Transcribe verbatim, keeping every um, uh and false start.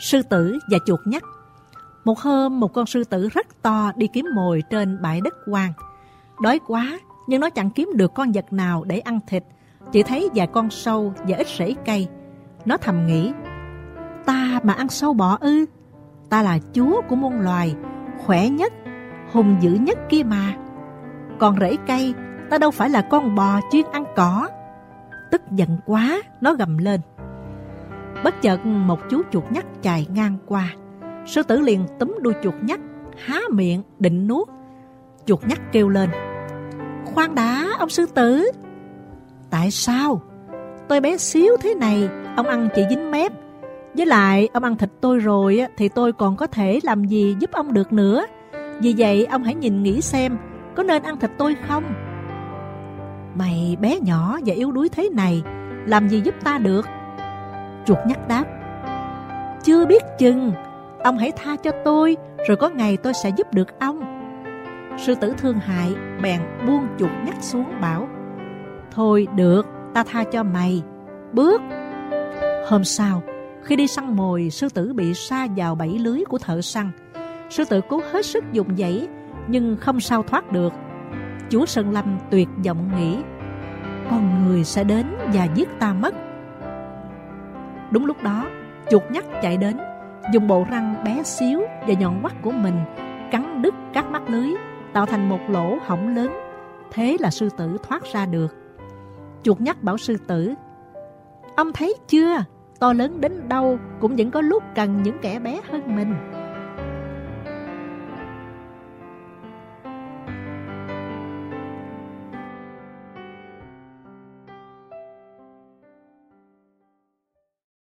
Sư tử và chuột nhắt. Một hôm, một con sư tử rất to đi kiếm mồi trên bãi đất hoang. Đói quá, nhưng nó chẳng kiếm được con vật nào để ăn thịt, chỉ thấy vài con sâu và ít rễ cây. Nó thầm nghĩ, ta mà ăn sâu bọ ư? Ta là chúa của muôn loài, khỏe nhất, hùng dữ nhất kia mà. Còn rễ cây, ta đâu phải là con bò chuyên ăn cỏ. Tức giận quá, nó gầm lên. Bất chợt một chú chuột nhắt chạy ngang qua. Sư tử liền túm đuôi chuột nhắt, há miệng định nuốt. Chuột nhắt kêu lên, khoan đã ông sư tử. Tại sao? Tôi bé xíu thế này, ông ăn chỉ dính mép. Với lại ông ăn thịt tôi rồi thì tôi còn có thể làm gì giúp ông được nữa. Vì vậy ông hãy nhìn nghĩ xem, có nên ăn thịt tôi không? Mày bé nhỏ và yếu đuối thế này, làm gì giúp ta được? Chuột nhắt đáp, chưa biết chừng. Ông hãy tha cho tôi, rồi có ngày tôi sẽ giúp được ông. Sư tử thương hại bèn buông chuột nhắt xuống bảo, thôi được, ta tha cho mày. Bước. Hôm sau, khi đi săn mồi, sư tử bị sa vào bẫy lưới của thợ săn. Sư tử cố hết sức dùng dãy, nhưng không sao thoát được. Chúa Sơn Lâm tuyệt vọng nghĩ, con người sẽ đến và giết ta mất. Đúng lúc đó, chuột nhắt chạy đến, dùng bộ răng bé xíu và nhọn quắt của mình cắn đứt các mắt lưới, tạo thành một lỗ hổng lớn. Thế là sư tử thoát ra được. Chuột nhắt bảo sư tử, ông thấy chưa, to lớn đến đâu cũng vẫn có lúc cần những kẻ bé hơn mình.